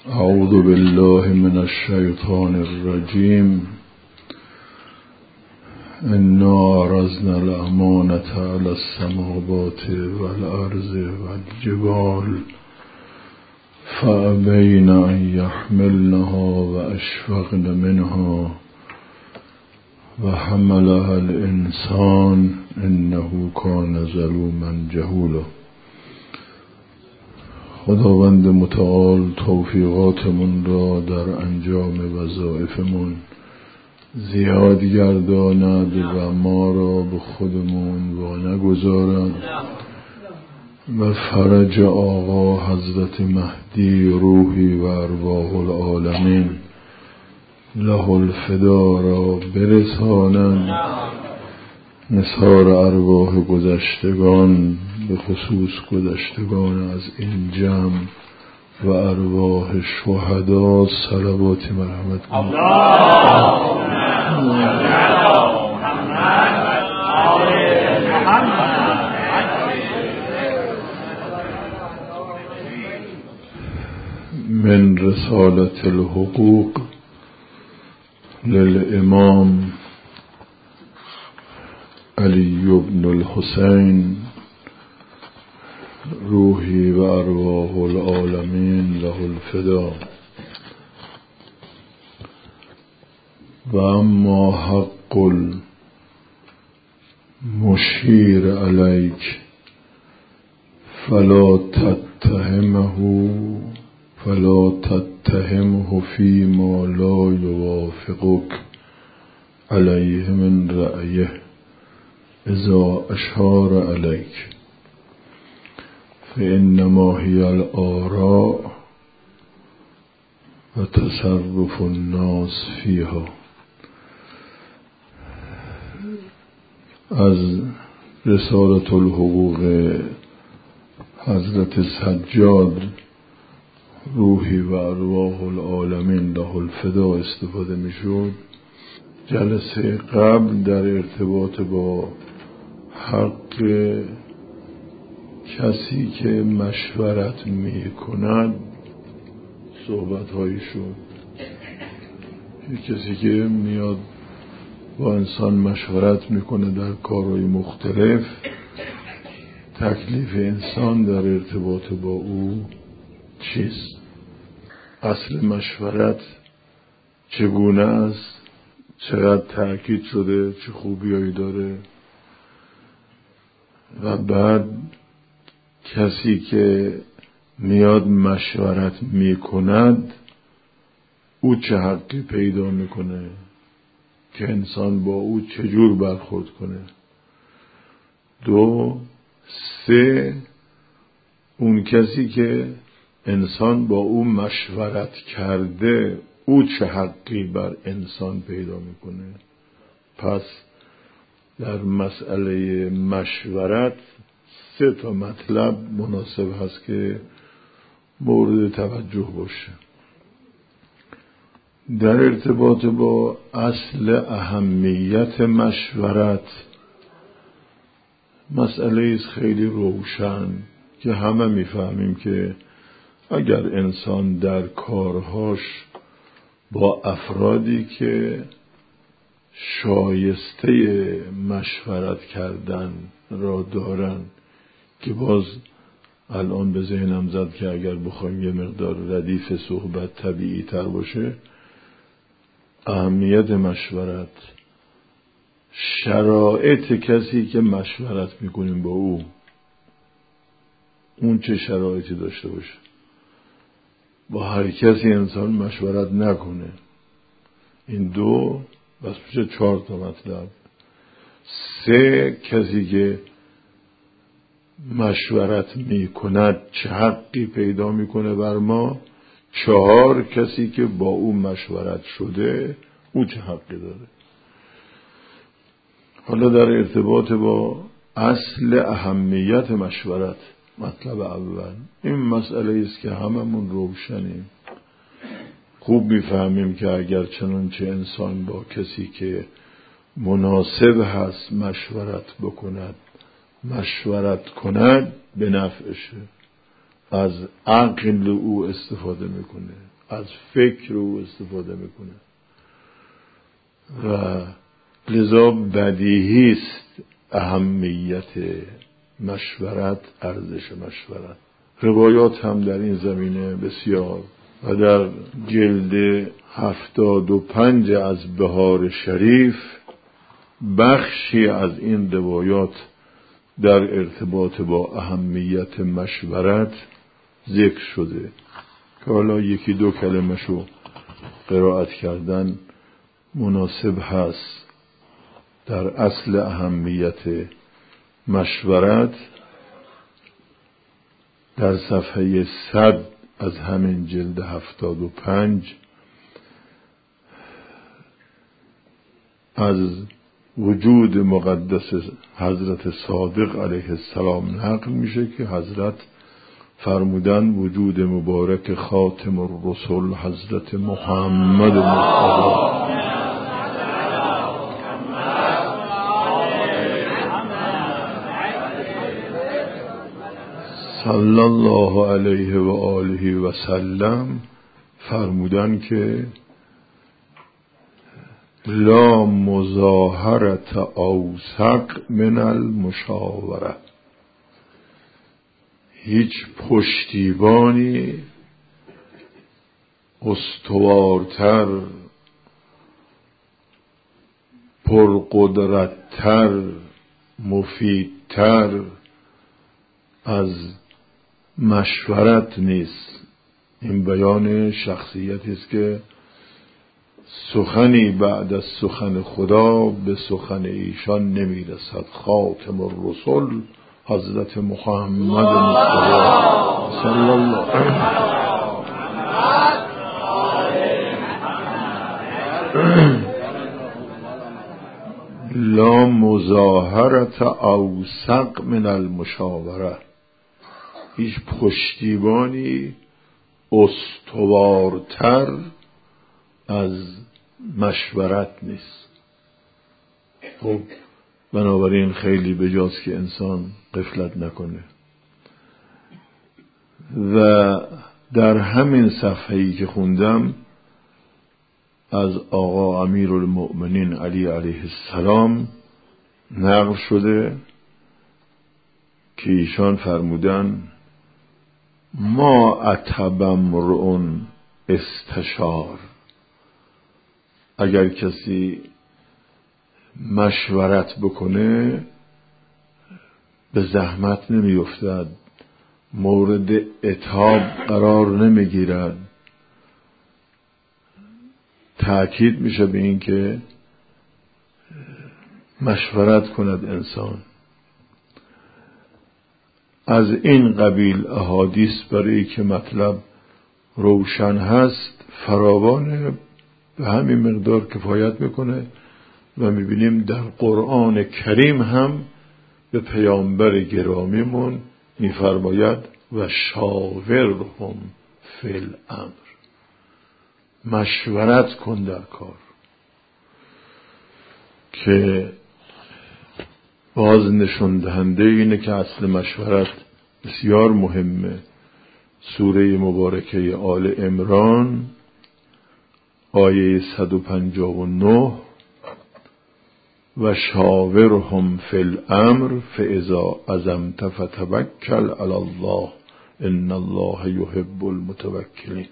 اعوذ بالله من الشیطان الرجیم. انا عرضنا الامانة على السماوات والارض والجبال فابين ان يحملنها واشفقن منها وحملها الانسان انه كان ظلوما جهولا. خداوند متعال توفیقاتمون را در انجام وظایفمون زیاد گرداند و ما را به خودمون وانگذارد و فرج آقا حضرت مهدی روحی و ارواح العالمین له الفدا را برسانند. نثار ارواح گذشتگان به خصوص گذشتگان از این جمع و ارواح شهدا صلوات مرحمت کنید. من رسالة الحقوق للامام علی بن الحسین روحی و ارواح العالمین له الفدا. و اما حق المشیر علیک فلا تتهمه فيما لا يوافقك عليه من رأيه اذا اشار عليك فإنما هي الآراء و تصرف الناس فيها. از رسالة الحقوق حضرت سجاد روحی و ارواح العالمین له الفدا استفاده می شد. جلسه قبل در ارتباط با حق کسی که مشورت می کند صحبت هایی شد. کسی که میاد با انسان مشورت میکنه در کارهای مختلف، تکلیف انسان در ارتباط با او چیست؟ اصل مشورت چگونه است؟ چقدر تأکید شده؟ چه خوبیایی داره؟ و بعد کسی که میاد مشورت میکند او چه حقی پیدا میکنه که انسان با او چجور برخورد کنه؟ 2 3 اون کسی که انسان با او مشورت کرده او چه حقی بر انسان پیدا میکنه؟ پس در مسئله مشورت 3 تا مطلب مناسب هست که مورد توجه باشه. در ارتباط با اصل اهمیت مشورت مسئله است خیلی روشن که همه میفهمیم که اگر انسان در کارهاش با افرادی که شایسته مشورت کردن را دارن، که باز الان به ذهنم زد که اگر بخوایم یه مقدار ردیف صحبت طبیعی تر باشه، اهمیت مشورت، شرایط کسی که مشورت میکنیم با او، اون چه شرایطی داشته باشه. با هر کسی انسان مشورت نکنه. این 2 بس میشه 4 تا مطلب. 3 کسی که مشورت میکند چه حقی پیدا میکنه بر ما. 4 کسی که با او مشورت شده او چه حقی داره. حالا در ارتباط با اصل اهمیت مشورت، مطلب اول این مسئله است که هممون روشنیم، خوب میفهمیم که اگر چنانچه انسان با کسی که مناسب هست مشورت کند به نفعشه، از عقل او استفاده میکنه، از فکر او استفاده میکنه و لذا بدیهی است اهمیت مشورت، ارزش مشورت. روایات هم در این زمینه بسیار و در جلد 75 از بهار شریف بخشی از این روایات در ارتباط با اهمیت مشورت ذکر شده که حالا یکی دو کلمشو قرائت کردن مناسب هست. در اصل اهمیت مشورت در صفحه 100 از همین جلد 75 از وجود مقدس حضرت صادق علیه السلام نقل میشه که حضرت فرمودن وجود مبارک خاتم الرسل حضرت محمد مصطفی صلی الله علیه و آله و سلم فرمودن که لا مظاهرت اوثق من المشاوره، هیچ پشتیبانی استوارتر، پرقدرتتر، مفیدتر از مشورت نیست. این بیان شخصیتی است که سخنی بعد از سخن خدا به سخن ایشان نمیرسد. خاتم الرسل حضرت محمد مصطفی صلی الله لا مظاهرت اوثق من المشاوره، هیچ پشتیبانی استوارتر از مشورت نیست. خب بنابراین خیلی بجاست که انسان غفلت نکنه. و در همین صفحه‌ای که خوندم از آقا امیرالمؤمنین علی علیه السلام نقل شده که ایشان فرمودن ما عتب امرؤ استشار، اگر کسی مشورت بکنه به زحمت نمی افتد، مورد عتاب قرار نمی گیرد. تأکید میشه به این که مشورت کند انسان. از این قبیل احادیث برای که مطلب روشن هست فراوانه، به همین مقدار کفایت میکنه و میبینیم در قرآن کریم هم به پیامبر گرامیمون میفرماید و شاورهم فی الامر، مشورت کن در کار. که باز نشون دهنده اینه که اصل مشورت بسیار مهمه. سوره مبارکه آل عمران آیه 159 و شاورهم فی الامر فاذا عزمت فتوکل علی الله ان الله یحب المتوکلین.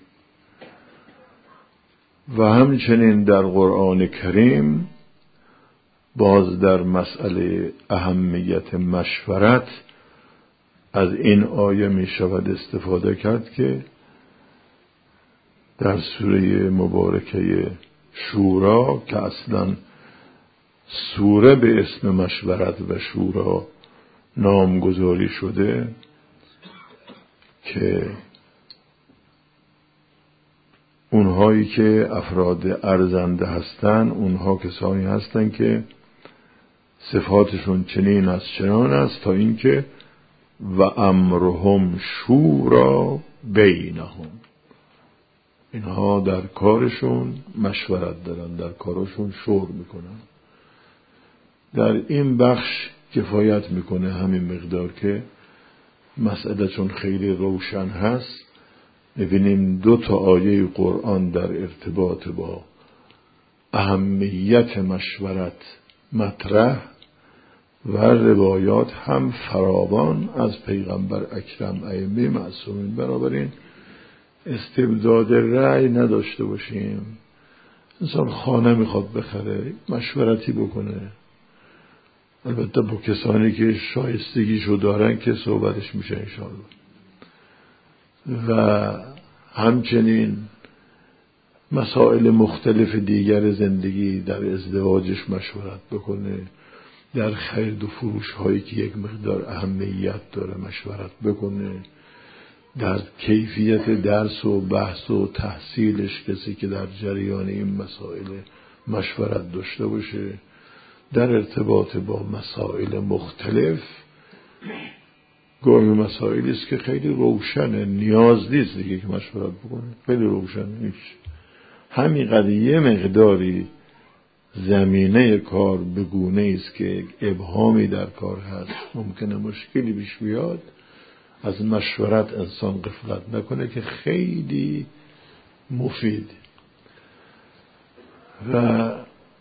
و همچنین در قرآن کریم باز در مسئله اهمیت مشورت از این آیه می شود استفاده کرد که در سوره مبارکه شورا که اصلا سوره به اسم مشورت و شورا نامگذاری شده که اونهایی که افراد ارزنده هستن اونها کسانی هستن که صفاتشون چنین است چنان است تا اینکه و امرهم شورا بینهم، اینها در کارشون مشورت دارن، در کارشون شور میکنن. در این بخش کفایت میکنه همین مقدار که مسئله چون خیلی روشن هست می‌بینیم 2 آیه قرآن در ارتباط با اهمیت مشورت مطرح و روایات هم فراوان از پیغمبر اکرم ائمه معصومین. بنابراین استبداد رأی نداشته باشیم. انسان خانه میخواد بخره، مشورتی بکنه، البته با کسانی که شایستگیشو دارن که صحبتش میشه انشاءالله. و همچنین مسائل مختلف دیگر زندگی، در ازدواجش مشورت بکنه، در خرید و فروش هایی که یک مقدار اهمیت داره مشورت بکنه، در کیفیت درس و بحث و تحصیلش کسی که در جریان این مسائل مشورت داشته باشه، در ارتباط با مسائل مختلف. گاهی مسائلی است که خیلی روشنه، نیاز نیست دیگه که مشورت بکنه، خیلی روشنه، همینقدر یه مقداری زمینه کار بگونه است که ابهامی در کار هست، ممکنه مشکلی پیش بیاد، از مشورت انسان غفلت نکنه که خیلی مفید. و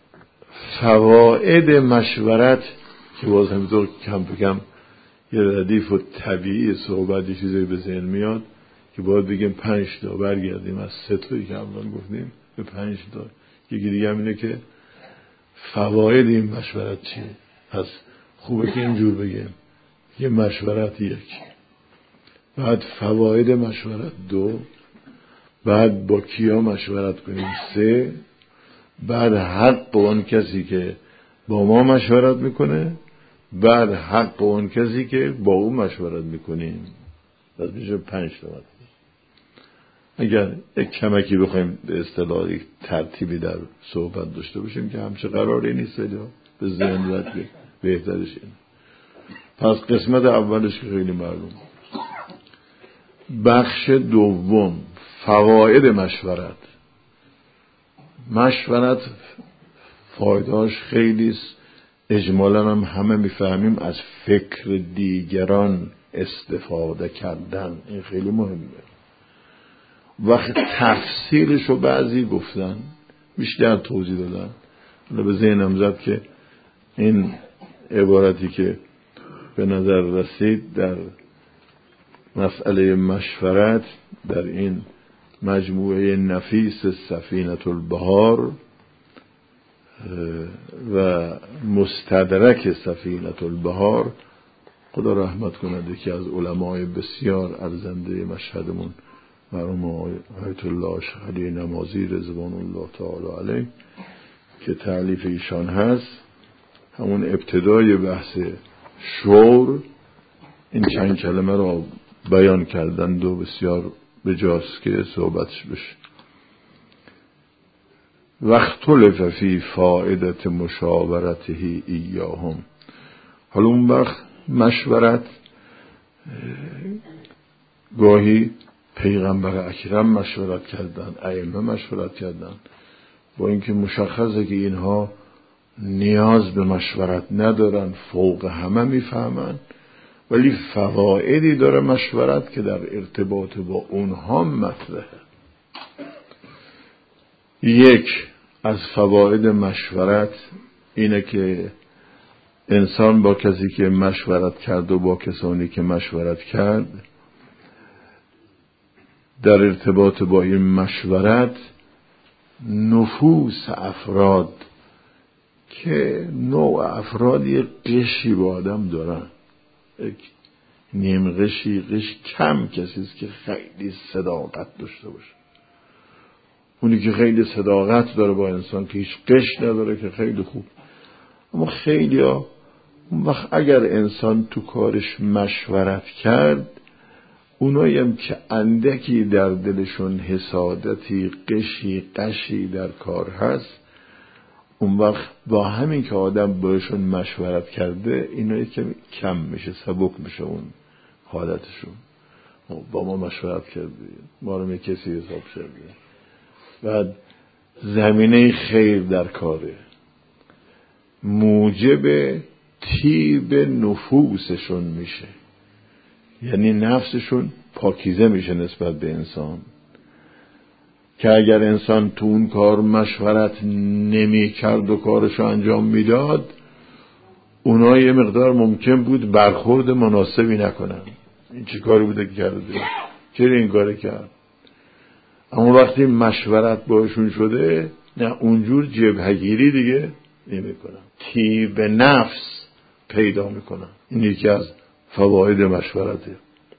فواید مشورت که باز همینطور کم به کم یه ردیف و طبیعی صحبت یه چیزی به ذهن میاد که باید بگیم 5 تا، برگردیم از 3 تایی که اول گفتیم به 5 تا. یکی دیگه هم اینه که فواید این مشورت چیه. پس خوبه که اینجور بگیم یه مشورت 1، بعد فواید مشورت 2، بعد با کیا مشورت کنیم 3، بعد حق اون کسی که با ما مشورت میکنه، بعد حق اون کسی که با او مشورت میکنیم. پس میشه 5 تا. اگر یک کمکی بخوایم به اصطلاح یک ترتیبی در صحبت داشته باشیم که همچه قراری نیست به ذهن رد بهترش اینه. پس قسمت اولش که خیلی معلوم. بخش دوم فواید مشورت. مشورت فایدهاش خیلی است، اجمالا هم همه میفهمیم از فکر دیگران استفاده کردن، این خیلی مهمه. وقت تفسیرش رو بعضی گفتن، بیشتر توضیح دادن. به ذهنم زد که این عبارتی که به نظر رسید در مسئله مشورت در این مجموعه نفیس سفینة البحار و مستدرک سفینة البحار، خدا رحمت کنه، که از علمای بسیار ارزنده مشهدمون مرحوم آیت الله علی نمازی رضوان الله تعالی علیه که تألیف ایشان هست، همون ابتدای بحث شور این چند کلمه را بیان کردند و بسیار بجاست که صحبتش بشه. واختلف فی فائدة مشاورته ایاهم. حالا اون وقت مشورت گاهی پیغمبر اکرم مشورت کردن، ائمه مشورت کردن، با اینکه مشخصه که اینها نیاز به مشورت ندارن، فوق همه میفهمن، ولی فوائدی داره مشورت که در ارتباط با اونها مطرحه. یک از فواید مشورت اینه که انسان با کسی که مشورت کرد و با کسانی که مشورت کرد در ارتباط با این مشورت نفوس افراد که نوع افراد یک قشری با آدم دارن، یک نیم قشی، قش کم کسی است که خیلی صداقت داشته باشه. اونی که خیلی صداقت داره با انسان که هیچ قش نداره که خیلی خوب. اما خیلی ها اون وقت اگر انسان تو کارش مشورت کرد، اونایی هم که اندکی در دلشون حسادتی، قشی در کار هست، اون وقت با همین که آدم باشون مشورت کرده اینا که کم میشه، سبک میشه اون حالتشون. با ما مشورت کردی، ما رو کسی حساب کردی، بعد زمینه خیر در کاره، موجب طیب نفوسشون میشه یعنی نفسشون پاکیزه میشه نسبت به انسان، که اگر انسان تو اون کار مشورت نمی کرد و کارشو انجام میداد، اونا یه مقدار ممکن بود برخورد مناسبی نکنن. این چه کاری بوده که کرده؟ چرا این کاری کرد؟ اما وقتی مشورت باشون شده، نه اونجور جبهه‌گیری دیگه نمی کنن، طیب نفس پیدا میکنن. این یکی از فواید مشورته.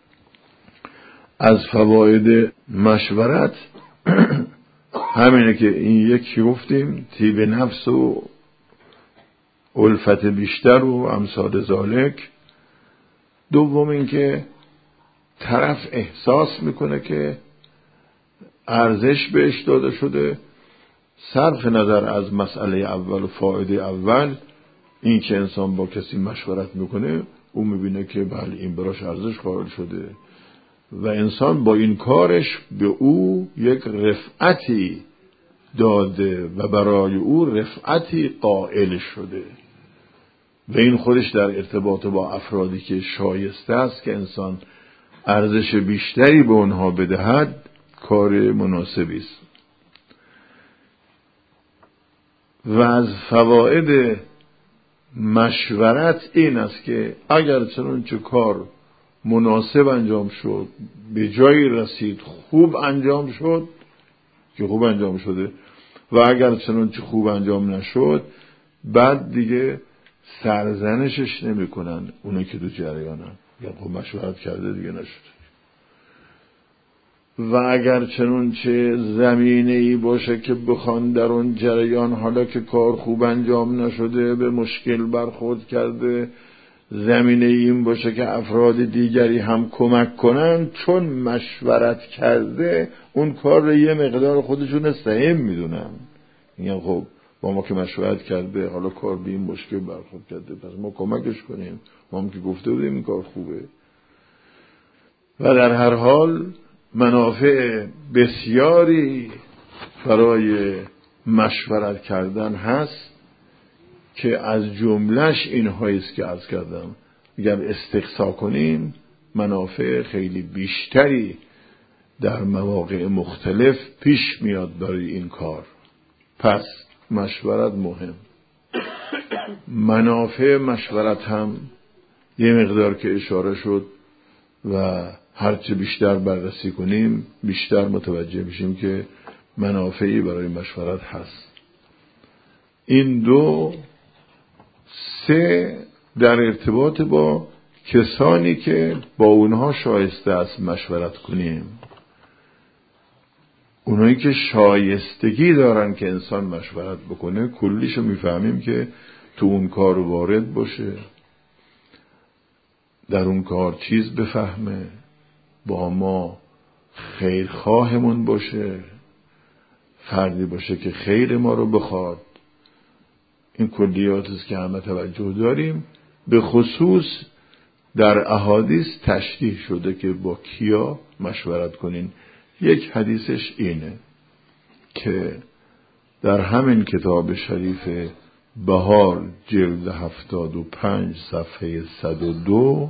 از فواید مشورت همینه که این یکی گفتیم، طیب نفس و الفت بیشتر و امثال ذالک. دوم این که طرف احساس میکنه که ارزش بهش داده شده، صرف نظر از مسئله اول و فایده اول. این که انسان با کسی مشورت میکنه، اون میبینه که بله این براش ارزش قائل شده و انسان با این کارش به او یک رفعتی داده و برای او رفعتی قائل شده و این خودش در ارتباط با افرادی که شایسته است که انسان ارزش بیشتری به اونها بدهد کار مناسبی است. و از فواید مشورت این است که اگر چنانچه کار مناسب انجام شد، به جایی رسید، خوب انجام شد که خوب انجام شده، و اگر چنانچه خوب انجام نشد، بعد دیگه سرزنشش نمی کنن اونا که دو جریانن، یا خب مشورت کرده دیگه نشد. و اگر چنانچه زمینه‌ای باشه که بخوان در اون جریان، حالا که کار خوب انجام نشده، به مشکل برخورد کرده، زمینه این باشه که افراد دیگری هم کمک کنن، چون مشورت کرده اون کار رو یه مقدار خودشون سهم میدونن. میگن خب با ما که مشورت کرده، حالا کار به این مشکل برخورد کرده، پس ما کمکش کنیم، ما هم که گفته بودیم این کار خوبه. و در هر حال منافع بسیاری برای مشورت کردن هست که از جملهش اینهایی است که عرض کردم. اگر استقصا کنیم منافع خیلی بیشتری در مواقع مختلف پیش میاد برای این کار. پس مشورت مهم. منافع مشورت هم یه مقدار که اشاره شد و هرچه بیشتر بررسی کنیم بیشتر متوجه میشیم که منافعی برای مشورت هست. این دو سه در ارتباط با کسانی که با اونها شایسته است مشورت کنیم، اونایی که شایستگی دارن که انسان مشورت بکنه، کلیشو میفهمیم که تو اون کار وارد باشه، در اون کار چیز بفهمه، با ما خیرخواهمون باشه، فردی باشه که خیر ما رو بخواد. این کلیات است که همه توجه داریم. به خصوص در احادیث تشریح شده که با کیا مشورت کنین. یک حدیثش اینه که در همین کتاب شریف بهار جلد 75 صفحه 102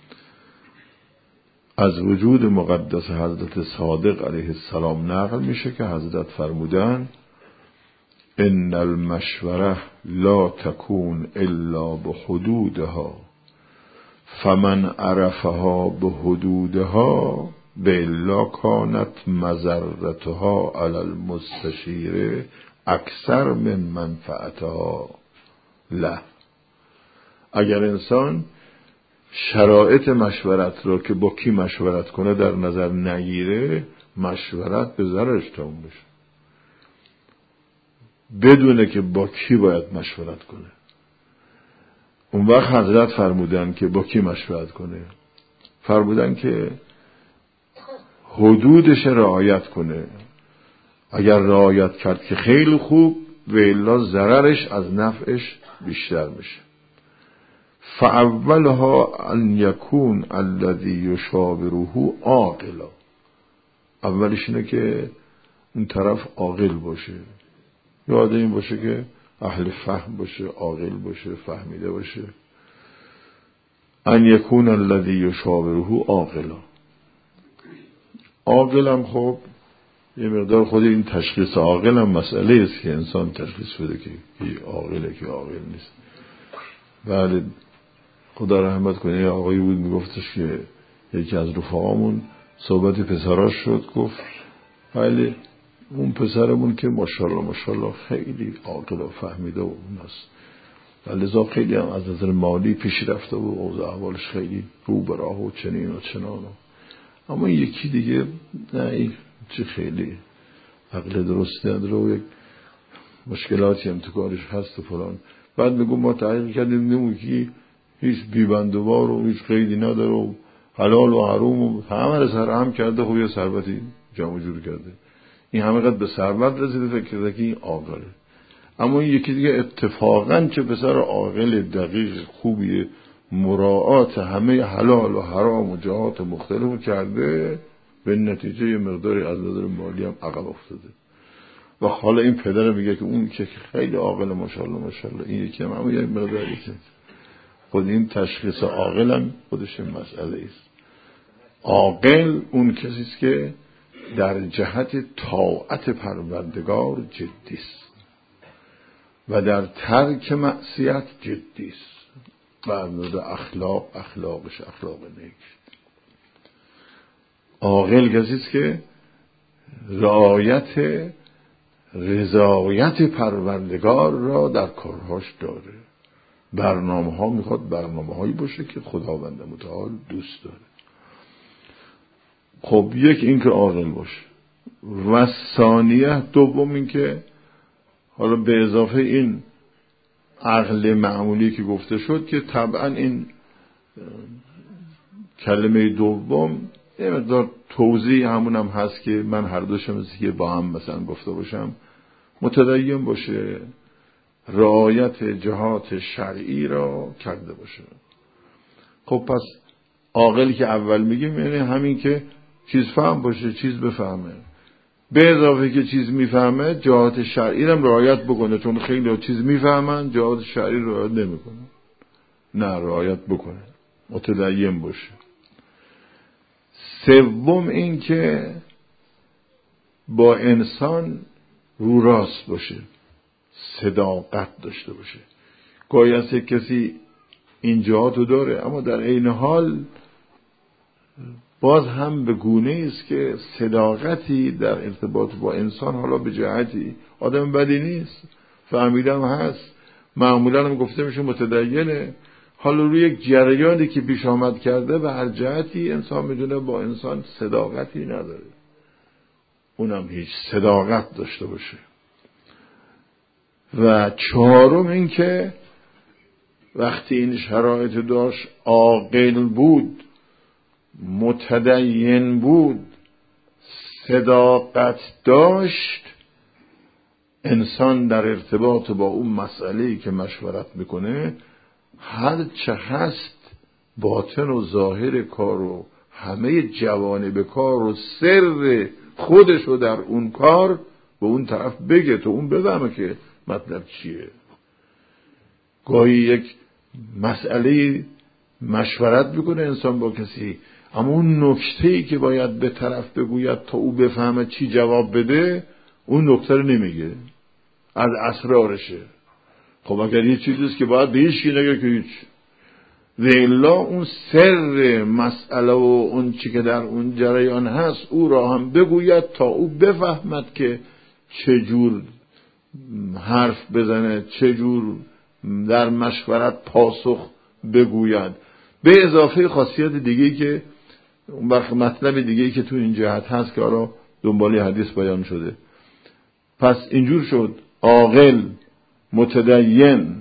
از وجود مقدس حضرت صادق علیه السلام نقل میشه که حضرت فرمودن ان المشوره لا تكون الا بحدودها فمن عرفها بحدودها بالا كانت مضرتها علی المستشیر اکثر من منفعتها له. اگر انسان شرایط مشورت رو که با کی مشورت کنه در نظر نگیره، مشورت به ضررش تموم بشه، بدونه که با کی باید مشورت کنه. اون وقت حضرت فرمودن که با کی مشورت کنه؟ فرمودن که حدودش رعایت کنه. اگر رعایت کرد که خیلی خوب، و الا ضررش از نفعش بیشتر میشه. فاولها ان یکون الذی یشاوره عاقلا. اولش اینه که اون طرف عاقل باشه، یاد این باشه که اهل فهم باشه، عاقل باشه، فهمیده باشه. ان یکون الذی یشاوره عاقلا. عاقلم خب یه مقدار خود این تشخیص عاقلم مسئله است که انسان تشخیص بده که عاقله که عاقل نیست. بله خدا رحمت کنه یه آقایی بود میگفتش که یکی از رفقامون صحبت پسراش شد، گفت بله اون پسرمون که ماشاءالله خیلی عاقل و فهمیده و اوناست و لذا خیلی هم از نظر مالی پیش رفته و اوضاع احوالش خیلی رو به راه و چنین و چنان. اما یکی دیگه نه این چه خیلی عقل درستی نداره و یک مشکلاتی هم تو کارش هست و فلان. بعد میگم ما تحقیق کردیم نمون که هیچ بیبندوار و هیچ قیدی نداره و حلال و حروم و همه رو سرهم کرده. خب یه ثروتی جمع جور کرده، این همه قد به ثروت رسیده، فکر کرده که این عاقله. اما این یکی دیگه اتفاقا چه پسر عاقل دقیق خوبیه، مراعات همه حلال و حرام و جهات مختلف کرده، به نتیجه یه مقداری از نظر مالی هم عقب افتاده. و حالا این پدر میگه که اون که خیلی عاقل ماشاءالله این یکی هم یه مقداری که خود این تشخیص عاقل هم خودش مسئله است. عاقل اون کسی است که در جهت طاعت پروردگار جدی است و در ترک معصیت جدی است و از نظر اخلاقش اخلاق نیک. عاقل کسی است که رعایت رضایت پروردگار را در کارهاش داره. برنامه ها میخواد برنامه هایی باشه که خداوند متعال دوست داره. خب یک این که عاقل باشه و ثانیه دوم این که حالا به اضافه این عقل معمولی که گفته شد که طبعا این کلمه دوم یه مقدار توضیح همون هم هست که من هر دوشم که با هم مثلا گفته باشم متدین باشه، رعایت جهات شرعی را کرده باشه. خب پس عاقلی که اول میگیم یعنی همین که چیز فهم باشه، چیز بفهمه، به اضافه که چیز میفهمه جهات شرعی را رعایت بکنه، چون خیلی چیز میفهمن جهات شرعی را رعایت نمیکنه. نه رعایت بکنه، متدین باشه. سوم این که با انسان رو راست باشه، صداقت داشته باشه. گاهی از کسی این جهاتو داره اما در عین حال باز هم به گونه است که صداقتی در ارتباط با انسان حالا به جهتی آدم بدی نیست، فهمیدم هست، معمولا هم گفته میشه متدینه، حالا روی یک جریانی که پیش آمد کرده و هر جهتی انسان میدونه با انسان صداقتی نداره، اونم هیچ صداقت داشته باشه. و چهارم این که وقتی این شرایط داشت، عاقل بود، متدین بود، صداقت داشت، انسان در ارتباط با اون مسئله‌ای که مشورت میکنه هر چه هست باطن و ظاهر کار و همه جوانب کار و سر خودشو در اون کار به اون طرف بگه تا اون بفهمه که مطلب چیه. گاهی یک مسئله مشورت میکنه انسان با کسی، اما اون نکته‌ای که باید به طرف بگوید تا او بفهمه چی جواب بده اون نکته رو نمیگه، از اسرارشه. خب اگر یه چیزیست که باید به هیچ نگه که هیچ ویلا اون سر مسئله و اون چی که در اون جریان هست او را هم بگوید تا او بفهمد که چجور حرف بزنه، چجور در مشورت پاسخ بگوید. به اضافه خاصیت دیگه‌ای که اون مطلب دیگه‌ای که تو این جهت هست که حالا دنبالی حدیث بیان شده. پس اینجور شد عاقل، متدین،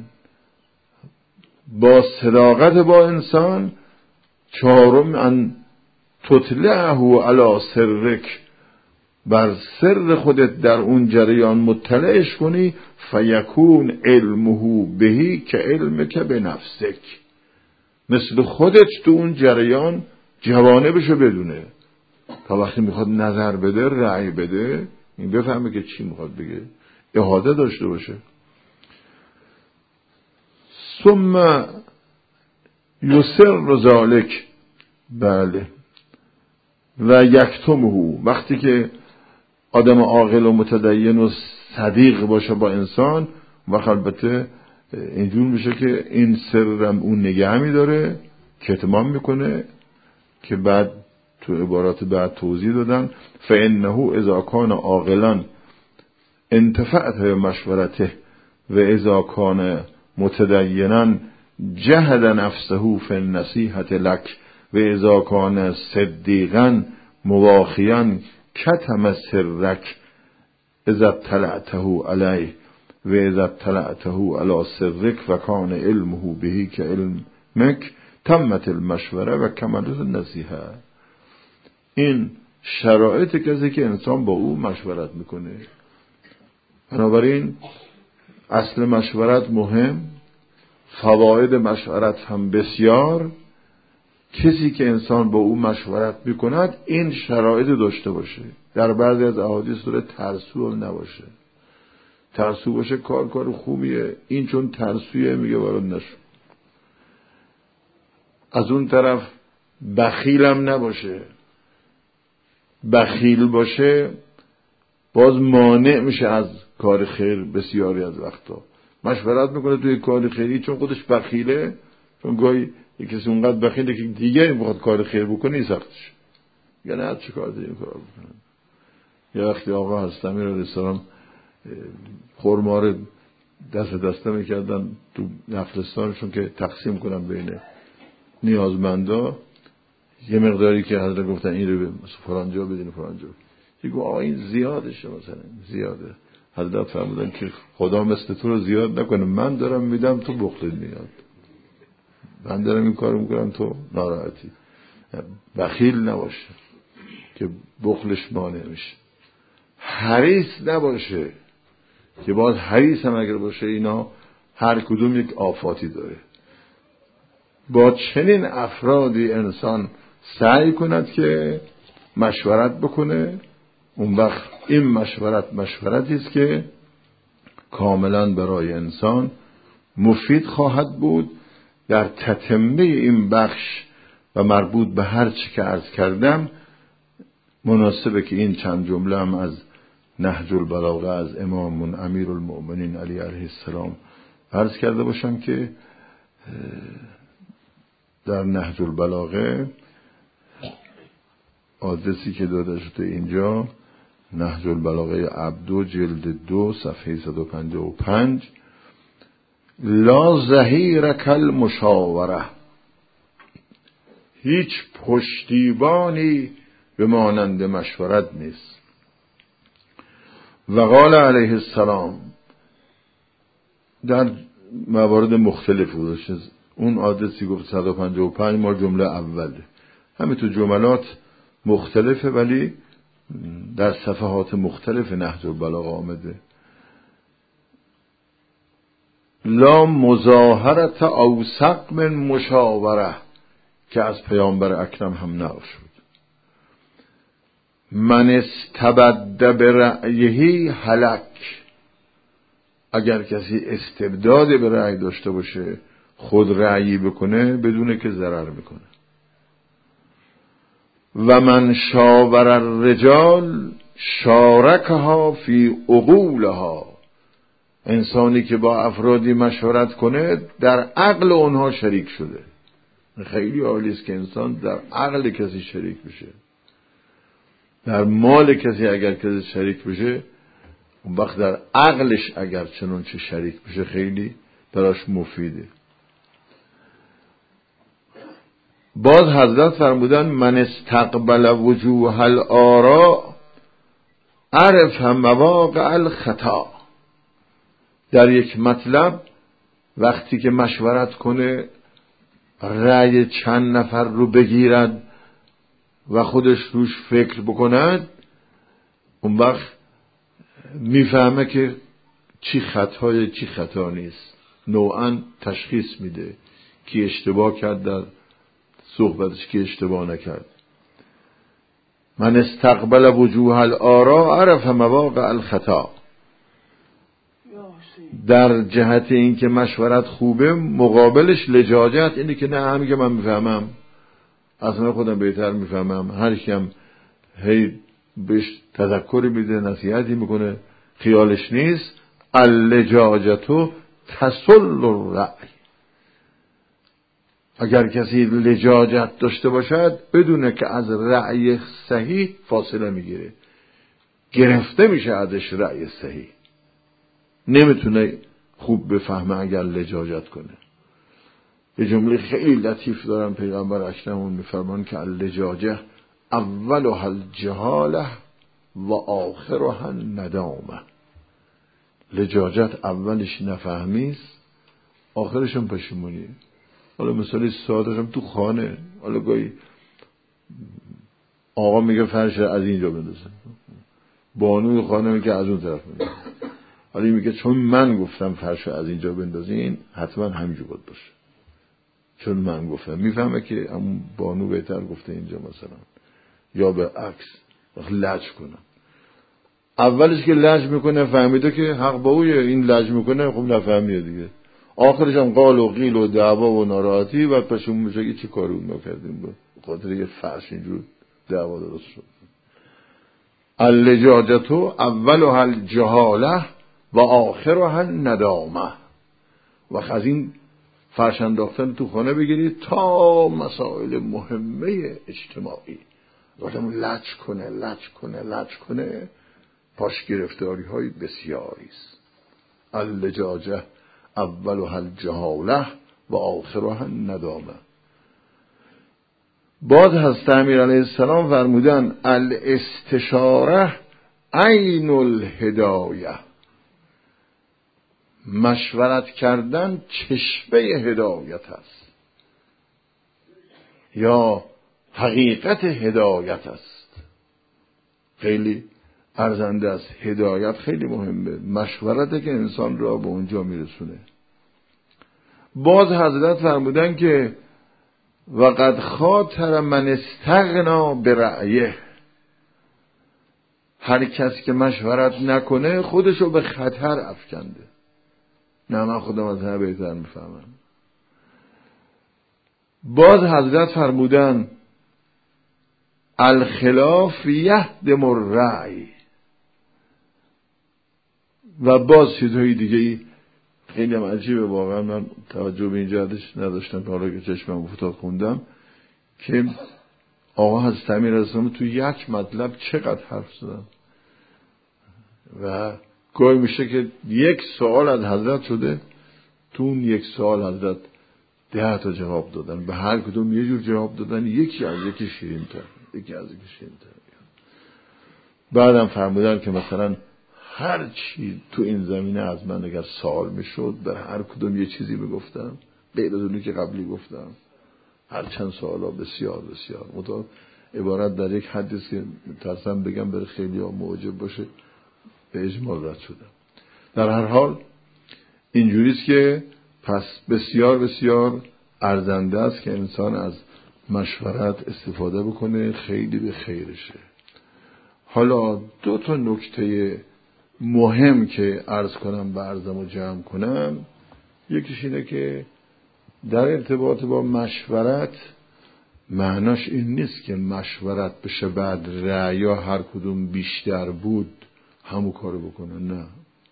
با صداقت با انسان. چهارم ان تطلعه علی سرک، بر سر خودت در اون جریان مطلعش کنی، فیکون علمه بهی که علمک به نفسک، مثل خودت تو اون جریان جوانبشو بدونه تا وقتی میخواد نظر بده، رأی بده، این بفهمه که چی میخواد بگه، احاطه داشته باشه. ثم یسر ذالک، بله، و یکتمه، وقتی که آدم عاقل و متدین و صدیق باشه با انسان، و البته اینجور میشه که این سرم اون نگه میداره، کتمان میکنه، که بعد تو عبارات بعد توضیح دادن فانه اذا کان عاقلا انتفعت مشورته و اذا کان متدینا جهد نفسه فی النصیحة لک و اذا کان صدیقا مواخیا کتم سرک اذا اطلعته علیه و اذا اطلعته علی سرک و کان علمه بهی که علمک تمت المشوره و کملت النصیحه. این شرایط کسی که انسان با او مشورت میکنه. بنابراین اصل مشورت مهم، فواید مشورت هم بسیار. کسی که انسان با او مشورت میکند این شرایط داشته باشه. در بعضی از احادیث داره ترسو نباشه. ترسو باشه کار خوبیه، این چون ترسویه میگه وارد نشو. از اون طرف بخیلم نباشه. بخیل باشه باز مانع میشه از کار خیر. بسیاری از وقتا مشورت میکنه توی کار خیری، چون خودش بخیله، چون گاهی یک کسی اونقدر بخیله که دیگه میخواد کار خیر بکنه، این سختش یعنی نه چه کار دیگه کار بکنه. یه وقتی آقا هستمی رو رسالم خورما رو دسته میکردن تو نخلستانشون که تقسیم کنن بین نیازمندا، یه مقداری که حضرت گفتن این رو فرانجا بدین فرانجا، یکو آقا این زیادشه، مثلا زیاده. حضرت فرمودن که خدا مثل تو رو زیاد نکنه، من دارم میدم تو بخلت میاد، من دارم این کار میکنم تو ناراحتی. بخیل نباشه که بخلش مانع میشه. حریص نباشه که باز حریص هم اگر باشه اینا هر کدوم یک آفاتی داره. با چنین افرادی انسان سعی کند که مشورت بکنه، اون وقت این مشورتی است که کاملا برای انسان مفید خواهد بود. در تتمه این بخش و مربوط به هر چی که عرض کردم مناسبه که این چند جمله هم از نهج البلاغه از امام امیر المؤمنین علی علیه السلام عرض کرده باشم که در نهج البلاغه آدرسی که داده شده اینجا، نهج البلاغه عبدو جلد 2 صفحه 155، لا ظهیر کالمشاوره، هیچ پشتیبانی به مانند مشورت نیست. و قال علیه السلام در موارد مختلف بودش، اون آدرسی گفت 155 ما جمله اوله، همین تو جملات مختلفه ولی در صفحات مختلف نهج البلاغه آمده. لا مظاهرت اوثق من مشاوره، که از پیامبر اکرم هم نقل شد. من استبد برأیه هلک، اگر کسی استبداد به رأی داشته باشه، خود رأیی بکنه بدونه که ضرر میکنه. و من شاور الرجال شارکها فی عقولها، انسانی که با افرادی مشورت کنه در عقل اونها شریک شده. خیلی عالی است که انسان در عقل کسی شریک بشه. در مال کسی اگر کسی شریک بشه، اون وقت در عقلش اگر چنانچه شریک بشه خیلی براش مفیده. باز حضرت فرمودن من استقبل وجوه الآراء عرف مواقع الخطا، در یک مطلب وقتی که مشورت کنه رأی چند نفر رو بگیرد و خودش روش فکر بکند، اون وقت میفهمه که چی خطای چی خطا نیست. نوعا تشخیص میده کی اشتباه کرد در صحبتش، کی اشتباه نکرد. من استقبل وجوه الآراء عرف مواقع الخطا. در جهت این که مشورت خوبه، مقابلش لجاجت اینه که نه، همین که من میفهمم، اصلا خودم بهتر میفهمم، هر کیم هی بهش تذکری میده، نصیحتی میکنه، خیالش نیست. اللجاجتو تسل الرأی. اگر کسی لجاجت داشته باشد بدونه که از رأی صحیح فاصله میگیره، گرفته میشه ازش رأی صحیح، نمیتونه خوب بفهمه اگر لجاجت کنه. یه جمله خیلی لطیف دارن پیغمبر اکرم میفرمان که اللجاجه اولها الجهاله و آخرها الندامه. لجاجت اولش نفهمیست، آخرش هم پشیمونیه. حالا مثالی ساده هم تو خانه، حالا گاهی آقا میگه فرش از اینجا بندازه، بانوی خانه میگه از اون طرف بندازه، حالا میگه چون من گفتم فرش از اینجا بندازین حتما همینجا باید باشه، چون من گفتم. میفهمه که همون بانو بهتر گفته اینجا مثلا، یا به عکس لج کنم. اولش که لج میکنه فهمیده که حق با اویه، این لج میکنه خب نفهمیه دیگه، آخرش هم قال و قیل و دعوا و ناراحتی و پشون میشه که چی کارو نکردیم به خاطر یه فرش اینجور دعوا درست شد. اللجاجتو اولها الجهاله و آخرها الندامه. و از این فرش انداختن تو خانه بگیرید تا مسائل مهمه اجتماعی، آدم لج کنه پاش گرفتاری های بسیاری است. اللجاجه اولها الجهاله و آخرها الندامه. باز حضرت امیر علیه السلام فرمودن الاستشاره عین الهدایه. مشورت کردن چشمه هدایت است یا حقیقت هدایت است. خیلی ارزنده است. هدایت خیلی مهمه، مشورته که انسان را به اونجا میرسونه. باز حضرت فرمودن که وقد خاطر من استغنا برأیه. هر کس که مشورت نکنه خودشو به خطر افکنده. نه من خودم از همه بهتر میفهمم. باز حضرت فرمودن الخلاف یهدم الرأی. و باز چیزهای دیگه خیلی هم عجیبه واقعا، من توجه به اینجا نداشتم که حالا که چشمم افتاد خوندم که آقا حضرت امیر علیه السلام تو یک مطلب چقدر حرف زدن و گاهی میشه که یک سوال از حضرت شده، تو اون یک سوال حضرت 10 تا جواب دادن، به هر کدوم یه جور جواب دادن، یکی از یکی شیرین‌تر. بعدم فرمودن که مثلا هر چی تو این زمینه از من اگر سوال میشد به هر کدوم یه چیزی میگفتم غیر از اونی که قبلی گفتم. هر چند سوالا بسیار بسیار مطابق عبارت در یک حدی که ترسم بگم برای خیلی ها معجب باشه، به اجمال رد شدم. در هر حال اینجوریست که پس بسیار بسیار ارزنده است که انسان از مشورت استفاده بکنه، خیلی به خیرشه. حالا 2 تا نکته مهم که عرض کنم و عرضمو جمع کنم، یکیش اینه که در ارتباط با مشورت معناش این نیست که مشورت بشه بعد رأی هر کدوم بیشتر بود همون کارو بکنه، نه،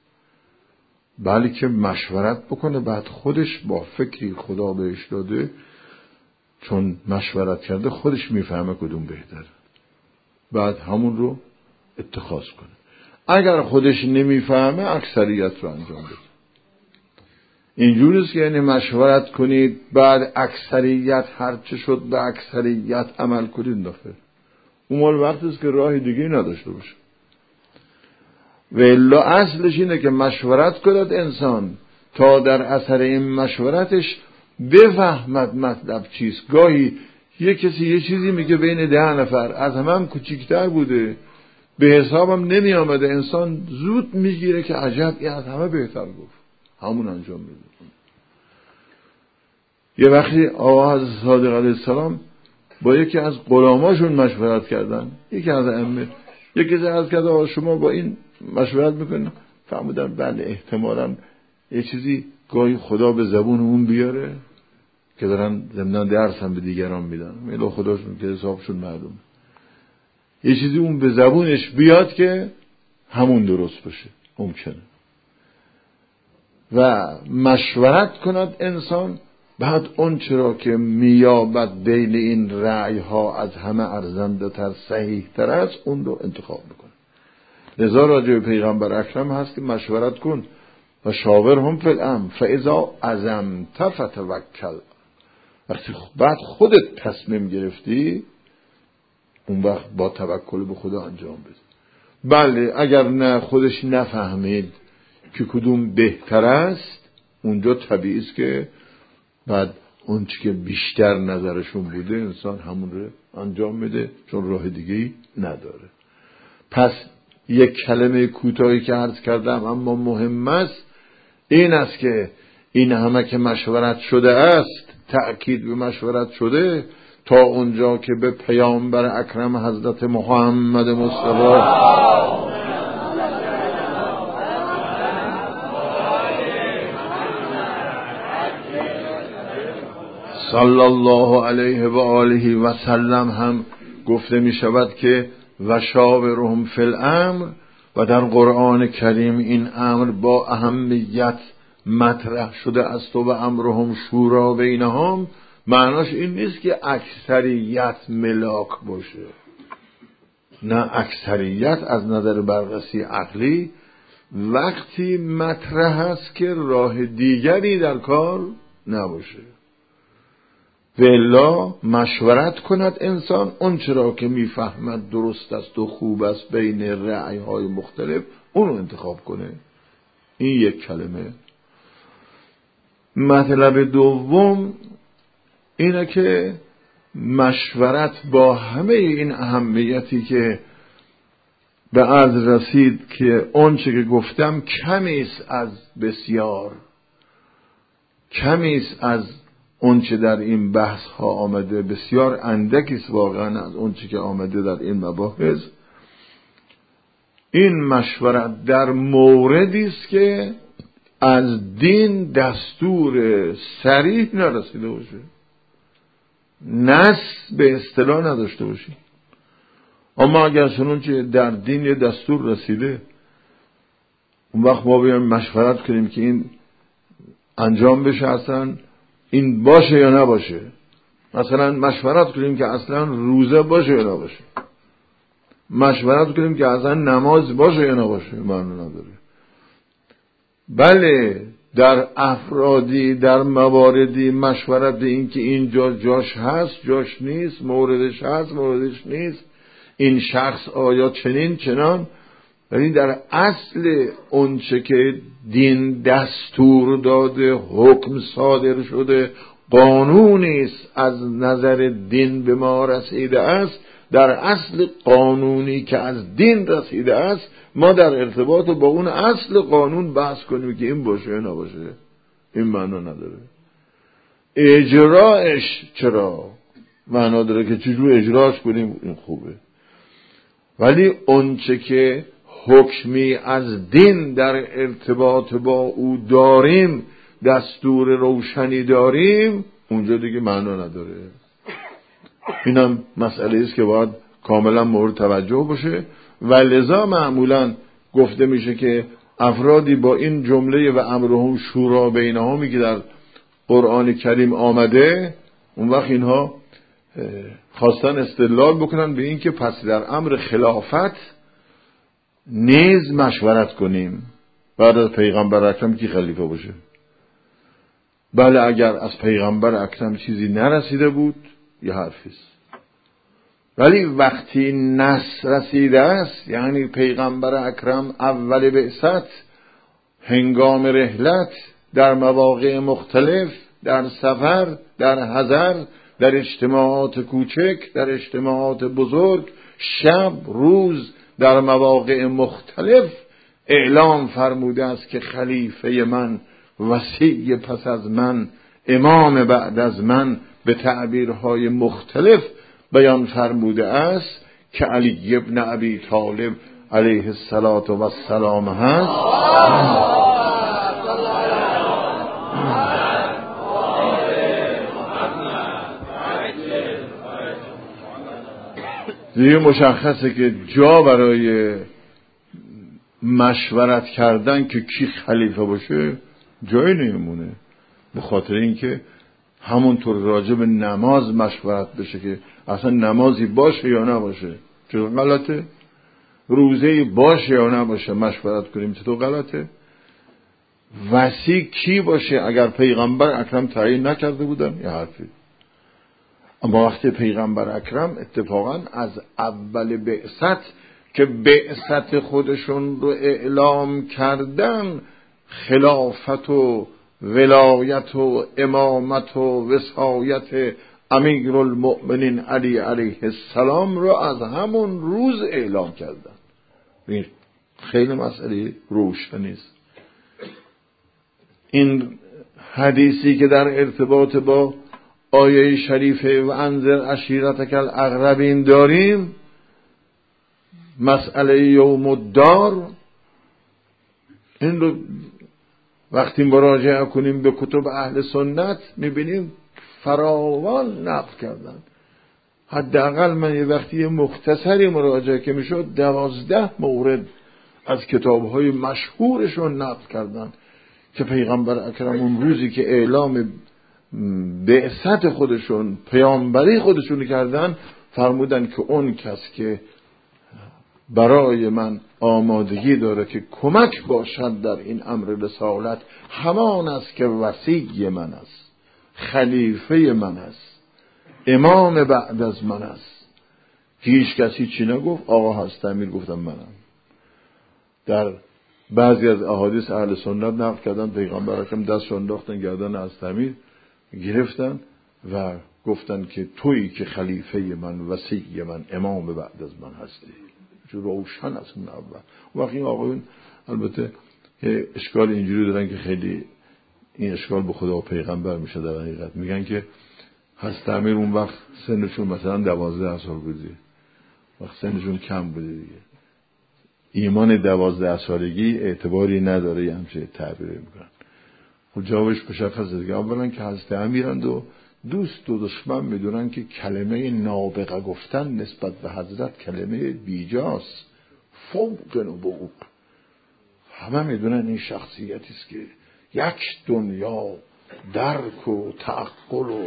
بلکه مشورت بکنه بعد خودش با فکری خدا بهش داده، چون مشورت کرده خودش میفهمه کدوم بهتر، بعد همون رو اتخاذ کنه. اگر خودش نمیفهمه اکثریت رو انجام بده. اینجوریست که یعنی مشورت کنید بعد اکثریت هرچه شد به اکثریت عمل کنید، نفر اون مال وقتیست که راه دیگه نداشته باشه. و الا اصلش اینه که مشورت کند انسان تا در اثر این مشورتش بفهمد مطلب چیست. گاهی یه کسی یه چیزی میگه بین 10 نفر از همه هم کوچیک‌تر بوده، به حسابم نمی آمده، انسان زود میگیره که عجب این از همه بهتر گفت، همون انجام میده. یه وقتی آقا حضرت صادق علیه السلام با یکی از غلاماشون مشورت کردن، یکی از ائمه، یکی از کرد آقا شما با این مشورت میکنن؟ فرمودن بله احتمالاً یه چیزی گاهی خدا به زبون اون بیاره که دارن ضمن درس هم به دیگران میدن، میلا خداشون که حسابشون معلومه، یه چیزی اون به زبونش بیاد که همون درست باشه، ممکنه. و مشورت کند انسان، بعد اون چرا که میابد بین این رأی ها از همه ارزنده تر صحیح تر است، اون رو انتخاب میکنه. لذا راجع به پیغمبر اکرم هست که مشورت کن و شاورهم فی الامر فاذا عزمت فتوکل. وقتی بعد خودت تصمیم گرفتی، اون وقت با توکل به خدا انجام بده. بله اگر نه خودش نفهمید که کدوم بهتر است، اونجا طبیعی است که بعد اون چی که بیشتر نظرشون بوده انسان همون رو انجام میده، چون راه دیگه‌ای نداره. پس یک کلمه کوتاهی که عرض کردم اما مهم است این است که این همه که مشورت شده است، تأکید به مشورت شده تا اونجا که به پیامبر اکرم حضرت محمد مصطفی صلی الله علیه و آله و سلم هم گفته می شود که و شاورهم فی الامر، و در قرآن کریم این امر با اهمیت مطرح شده است و امرهم شورا بینهم. معناش این نیست که اکثریت ملاک باشه، نه، اکثریت از نظر بررسی عقلی وقتی مطرح است که راه دیگری در کار نباشه. والا مشورت کند انسان، اون چرا که میفهمد درست است و خوب است بین رأی های مختلف اونو انتخاب کنه. این یک کلمه. مطلب دوم اینه که مشورت با همه این اهمیتی که به عرض رسید که اون چه که گفتم کمیست از بسیار، کمیست از اون چه در این بحث ها آمده، بسیار اندکیست واقعا از اون چه که آمده در این مباحث. این مشورت در موردی است که از دین دستور صریح نرسیده باشه، نص به اصطلاح نداشته باشه. اما اگر چنون که در دین یه دستور رسیده، اون وقت ما بیایم مشورت کنیم که این انجام بشه، اصلا این باشه یا نباشه. مثلا مشورت کنیم که اصلا روزه باشه یا نباشه، مشورت کنیم که اصلا نماز باشه یا نباشه، معنی نداره. بله در افرادی، در مواردی مشورت این که اینجا جاش هست جاش نیست، موردش هست موردش نیست، این شخص آیا چنین چنان، ولی در اصل اونچه که دین دستور داده، حکم صادر شده، قانونی است از نظر دین به ما رسیده است، در اصل قانونی که از دین رسیده است، ما در ارتباط با اون اصل قانون بحث کنیم که این باشه یا نباشه، این معنا نداره. اجراش چرا معنا داره که چجور اجراش کنیم، این خوبه. ولی اونچه که حکمی از دین در ارتباط با او داریم، دستور روشنی داریم، اونجا دیگه معنا نداره. اینم مسئله است که باید کاملا مورد توجه باشه و لذا معمولا گفته میشه که افرادی با این جمله و امرهم شورا بینهمی که در قرآن کریم آمده، اون وقت اینها خواستن استدلال بکنن به این که پس در امر خلافت نیز مشورت کنیم بعد از پیغمبر اکرم کی خلیفه باشه. بله اگر از پیغمبر اکرم چیزی نرسیده بود یه حرفیست، ولی وقتی نص رسیده است، یعنی پیغمبر اکرم اول بعثت، هنگام رحلت، در مواقع مختلف، در سفر، در حضر، در اجتماعات کوچک، در اجتماعات بزرگ، شب، روز، در مواقع مختلف اعلام فرموده است که خلیفه من، وصی پس از من، امام بعد از من، به تعبیرهای مختلف بیان فرموده است که علی ابن ابی طالب علیه السلام هست. دیگه مشخصه که جا برای مشورت کردن که کی خلیفه باشه جایی نمیمونه، به خاطر اینکه همونطور راجع به نماز مشورت بشه که اصلا نمازی باشه یا نباشه چطور غلطه، روزه‌ای باشه یا نباشه مشورت کنیم چطور غلطه، وصی کی باشه اگر پیغمبر اکرم تعیین نکرده بودن یه حرفی. اما وقتی پیغمبر اکرم اتفاقا از اول بعثت که بعثت خودشون رو اعلام کردن، خلافت و ولایت و امامت و وصایت امیرالمؤمنین علی علیه السلام رو از همون روز اعلام کردن. این خیلی مسئله روشنی است. این حدیثی که در ارتباط با آیه شریفه و انذر عشیرتک الاقربین داریم، مسئله یوم الدار، این رو وقتی مراجعه کنیم به کتب اهل سنت میبینیم فراوان نقل کردن. حداقل من یه وقتی مختصری مراجعه که میشد 12 مورد از کتابهای مشهورشون نقل کردن که پیغمبر اکرم اون روزی که اعلام بعثت خودشون پیامبری خودشون کردن فرمودن که اون کس که برای من آمادگی داره که کمک باشد در این امر رسالت همان است که وصی من است، خلیفه من است، امام بعد از من است. هیچ کسی چی نگفت، آقا هست امیر گفتم منم. در بعضی از احادیث اهل سنت نقل کردن پیغمبر اکرم دست انداختن گردن از امیر گرفتن و گفتن که تویی که خلیفه من، وصی من، امام بعد از من هستی. روشن از اون اول. وقتی این آقایون البته اشکال اینجوری دارن که خیلی این اشکال به خدا و پیغمبر میشه در حقیقت. میگن که حضرت امیر اون وقت سنشون مثلا 12 سال بوده، وقت سنشون کم بوده دیگه، ایمان 12 سالگی اعتباری نداره، یه همچه تعبیری میکنن. خب جوابش مشخصه دیگه. اولا که حضرت امیرند و دوست و دشمن میدونن که کلمه نابغه گفتن نسبت به حضرت کلمه بیجاست، فوق نبوغ. همه میدونن این شخصیتی است که یک دنیا درک و تعقل و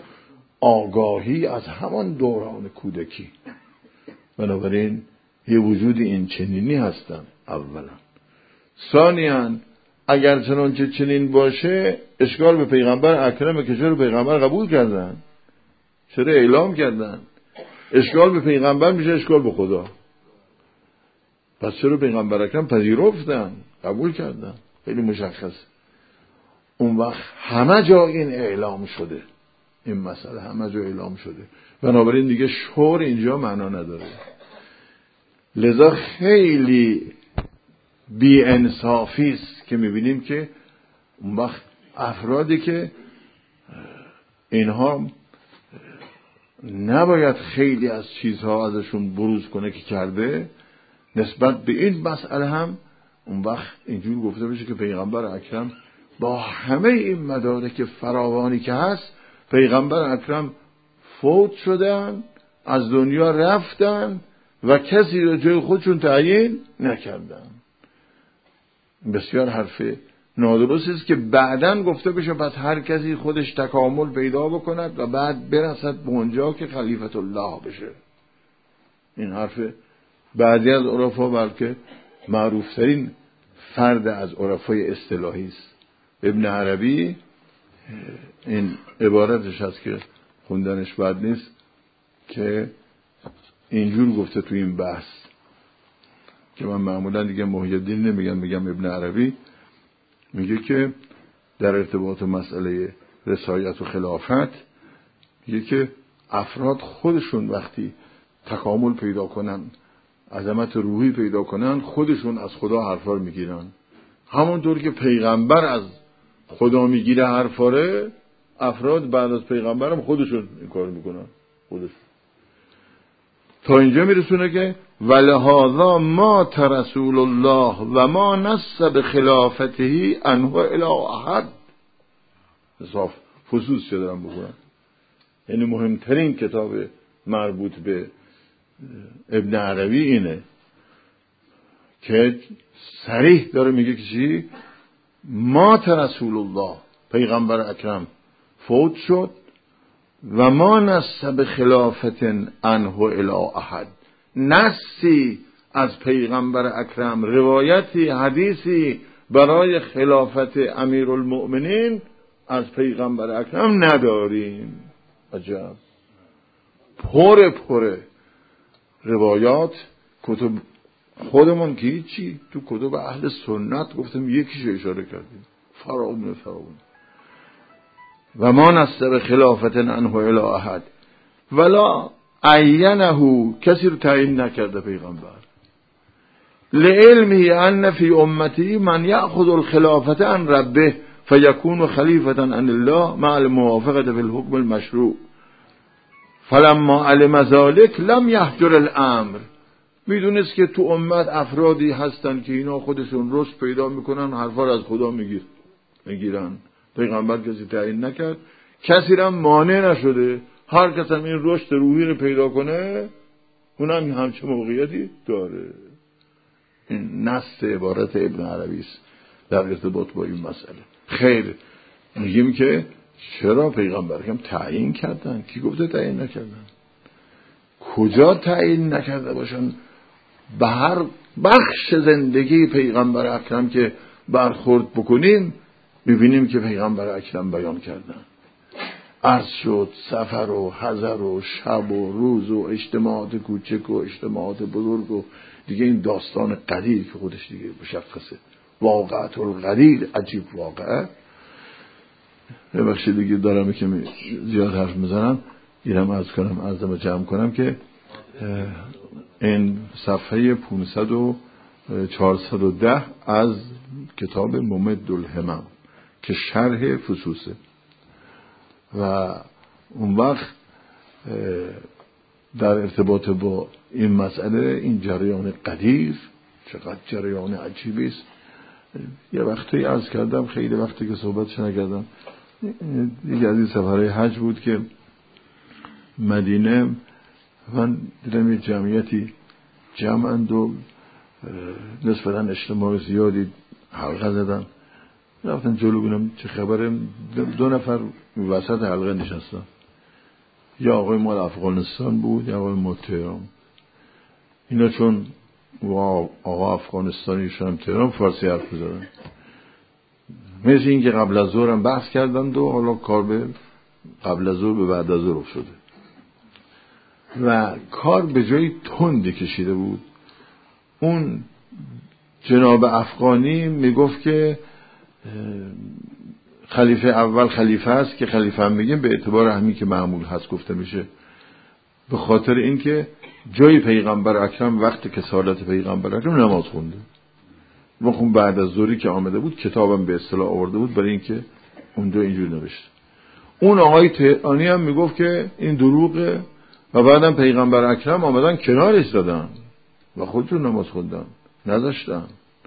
آگاهی از همان دوران کودکی. بنابراین یه وجود این چنینی هستن. اولا. ثانیاً اگر چنانچه چنین باشه اشکال به پیغمبر اکرمه که چرا پیغمبر قبول کردن، چرا اعلام کردن. اشکال به پیغمبر میشه اشکال به خدا. پس چرا پیغمبر اکرم پذیرفتن، قبول کردن. خیلی مشخص. اون وقت همه جا این اعلام شده، این مسئله همه جا اعلام شده، بنابراین دیگه شور اینجا معنا نداره. لذا خیلی بی انصافی است که میبینیم که اون وقت افرادی که اینها نباید خیلی از چیزها ازشون بروز کنه که کرده، نسبت به این مسئله هم اون وقت اینجور گفته بشه که پیغمبر اکرم با همه این مدارک فراوانی که هست، پیغمبر اکرم فوت شدن، از دنیا رفتن و کسی رو جای خودشون تعیین نکردن. بسیار حرف نادرستی است که بعداً گفته بشه پس هر کسی خودش تکامل پیدا بکند و بعد برسد به اونجا که خلیفت الله بشه. این حرف بعضی از عرفا، بلکه معروفترین فرد از عرفای اصطلاحی است. ابن عربی این عبارتش هست که خوندنش بد نیست که اینجور گفته تو این بحث که من معمولا دیگه محی الدین نمیگم، میگم ابن عربی. میگه که در ارتباط مسئله رسایت و خلافت، میگه که افراد خودشون وقتی تکامل پیدا کنن، عظمت روحی پیدا کنن، خودشون از خدا حرفا رو میگیرن. همونطور که پیغمبر از خدا میگیره حرفاره، افراد بعد از پیغمبر هم خودشون این کار میکنن، خودشون. تا اینجا میرسونه که ولهذا ما رسول الله و ما نسب خلافته انه الی احد. صاف فصوص دارم بخورم. یعنی مهمترین کتاب مربوط به ابن عربی اینه که صریح داره میگه که چی؟ مات رسول الله، پیغمبر اکرم فوت شد و ما نسب خلافت عنه الی احد، نسی از پیغمبر اکرم، روایتی حدیثی برای خلافت امیرالمؤمنین از پیغمبر اکرم نداریم. عجب، پر روایات. کتب خودمون که هیچی، تو کتب اهل سنت گفتم یکیشو اشاره کردیم، فراوونه. و ما نسب خلافت عنه الی احد ولا عینه، کسی رو تعیین نکرده پیغمبر. لعلمه ان فی امتی من یأخذ الخلافت عن ربه فیکون خلیفة عن الله مع الموافقة فی الحکم المشروع فلما علم ذلك لم یهجر الامر. میدونست که تو امت افرادی هستن که اینا خودشون رشد پیدا میکنن، حرفا از خدا میگیرن. پیغمبر کسی تعیین نکرد، کسی را مانع نشده، هر کس هم این رشد روحی رو پیدا کنه اونم همچه موقعیتی داره. این نص عبارت ابن عربی است در ارتباط با این مسئله. خیر، میگیم که چرا پیغمبر هم تعیین کردن؟ کی گفته تعیین نکردن؟ کجا تعیین نکرده باشن؟ به هر بخش زندگی پیغمبر اکرم که برخورد بکنیم ببینیم که پیغمبر اکرم بیان کردن. عرض شد سفر و حضر و شب و روز و اجتماعات کوچک و اجتماعات بزرگ و دیگه این داستان قدیر که خودش دیگه مشخصه. واقعات القدیر، عجیب واقعه. یه بخش دیگه دارم که زیاد حرف میزنم، اینم عرضم جمع کنم که این صفحه 500 و 410 از کتاب ممد الهمم که شرح فصوصه. و اون وقت در ارتباط با این مسئله، این جریان قدیر چقدر جریان عجیبی است. یه وقتی عرض کردم، خیلی وقتی که صحبتش نکردم، یکی از این سفرهای حج بود که مدینه من دیدم یه جمعیتی جمعند و نسبتاً اجتماع زیادی حلقه زدن. رفتن جلو بینم چه خبره. 2 نفر وسط حلقه نشستن، یا آقای مال افغانستان بود یا آقای مال تهران. اینا چون آقا افغانستانی شدن تهران فارسی حرف بزدن، مثل این که قبل از ظهر هم بحث کردند و حالا کار به قبل از ظهر به بعد از ظهر شده و کار به جای تندی کشیده بود. اون جناب افغانی میگفت که خلیفه اول خلیفه است، که خلیفه هم میگیم به اعتبار همین که معمول هست گفته میشه، به خاطر این که جای پیغمبر اکرم وقت کسالت پیغمبر اکرم نماز خونده و خون بعد از ظهری که آمده بود کتابم به اصطلاح آورده بود برای اینکه اونجا اینجور نوشته. اون آقای تهرانی هم میگفت که این دروغه و بعدم پیغمبر اکرم آمدن کنارش دادن و خودشون نماز خوندن نذاشتن.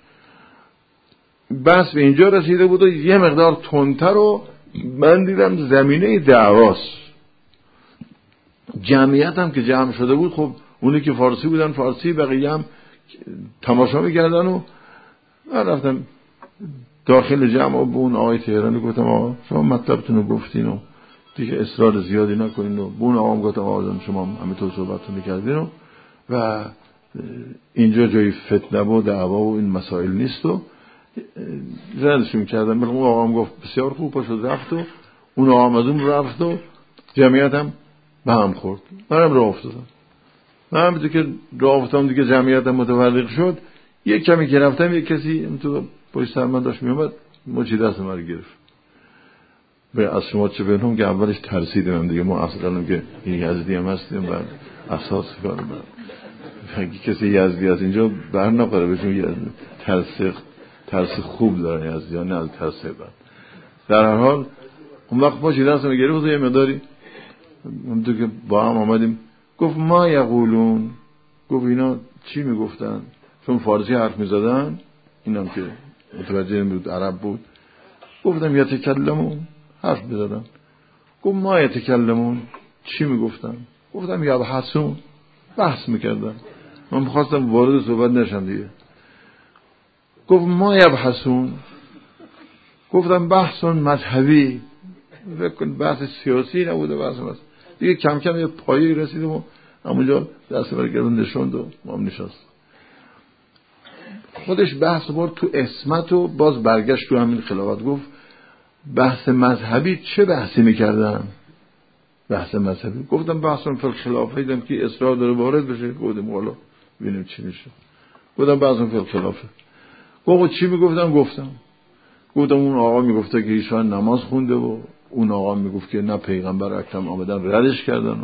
بس به اینجا رسیده بود و یه مقدار تندتر و من دیدم زمینه دعواست. جمعیت هم که جمع شده بود، خب اونی که فارسی بودن فارسی، بقیه هم تماشا میکردن و من رفتم داخل جمع و به اون آقای تهرانی گفتم آقا شما مطلبتون رو گفتین و دیگه اصرار زیادی نکنین و به اون آقا گفتم آقا شما همینطور صحبتتون کردین و اینجا جای فتنه و دعوا و این مسائل نیست و ردشون کردم. اون آقا هم گفت بسیار خوب پاشد رفت و اون آقا از اون رفت و جمعیت هم به هم خورد. منم راه افتادم. من هم که راه افتادم دیگه جمعیت هم متفرق شد. یک کمی که رفتم یک کسی تو پشت سر من داشت میومد مچی دست من گرفت. به از شما چه بینم که اولش ترسیدم دیگه، ما اصلا که این یزدی هم هستیم و اساس کارم اگه کسی یزدی از اینجا بر نقره بهشون ترس خوب دارن یزدی ها، نه از ترس بر. در هر حال اون وقت ما چیده هستم گرفت و یه مداری اون تو که با هم آمدیم گفت ما یقولون، گفت اینا چی میگفتن؟ چون فارسی حرف میزدن، اینم که متوجه بود عرب بود. گفتم یتکلمون، حرف می‌زدن. گفت ما یتکلمون، چی میگفتن؟ گفتم یبحثون، بحث میکردن. من میخواستم وارد صحبت نشم دیگه. گفت ما یبحثون، گفتم بحثون مذهبی، بکن بحث سیاسی نبوده، بحث دیگه. کم کم یه پایی رسیدیم و همونجا دست برگردون نشوند و ما هم نشست. خودش بحث برد تو اسمت و باز برگشت تو همین خلافت. گفت بحث مذهبی چه بحثی میکردن؟ بحث مذهبی. گفتم بحثون فی الخلافه، دیدم که اصرار داره وارد بشه، گفتم حالا ببینیم چی میشه. گفتم بحثون فی الخلافه. گفت چی میگفتم؟ گفتم اون آقا میگفته که ایشان نماز خونده و اون آقا میگفت که نه پیغمبر اکرم آمدن ردش کردن.